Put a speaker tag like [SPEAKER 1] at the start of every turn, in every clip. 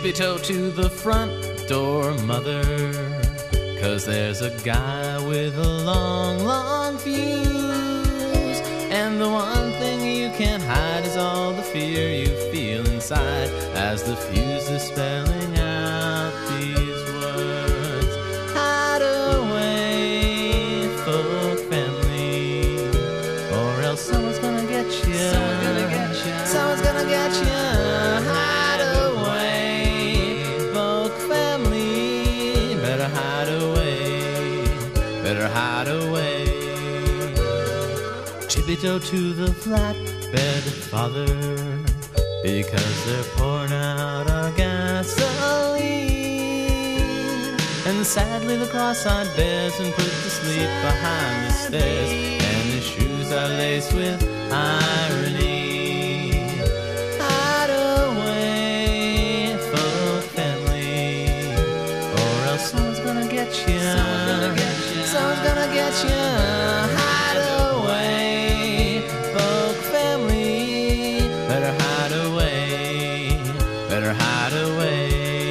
[SPEAKER 1] Tippy-toe to the front door, mother, 'cause there's a guy with a long, long fuse. And the one thing you can't hide is all the fear you feel inside as the fuse is spelling out these words. Hide away, folk family, or else someone's gonna get you. Someone's gonna get you. Someone's gonna get you. Hide away, folk family, better hide away, better hide away. Tippy-toe to the flatbed, father, because they're pouring out our gasoline. And sadly the cross-eyed bears and put to sleep behind the stairs, and his shoes are laced with irony. Hide away, folk family, or else someone's gonna get you. Someone's gonna get you. Someone's gonna get you. Hide away, folk family, better hide away, better hide away.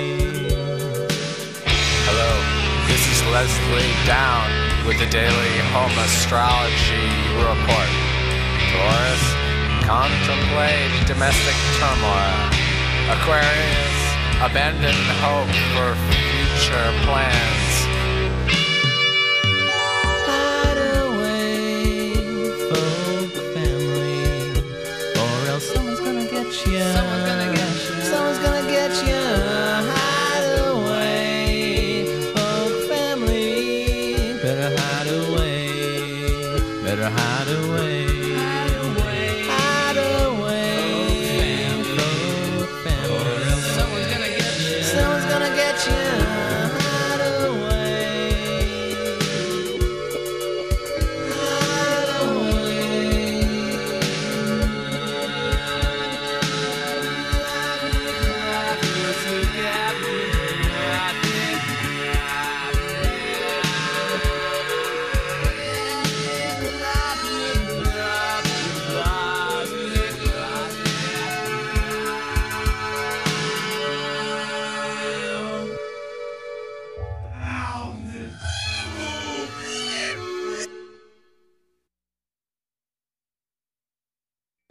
[SPEAKER 2] Hello, this is Leslie Down with the Daily Home Astrology Report. Taurus, contemplate domestic turmoil. Aquarius, abandon hope for future plans.
[SPEAKER 1] Hide away, folk family, or else someone's gonna get you. Someone's gonna get you. Someone's gonna get you. Hide away, folk family, better hide away, better hide away.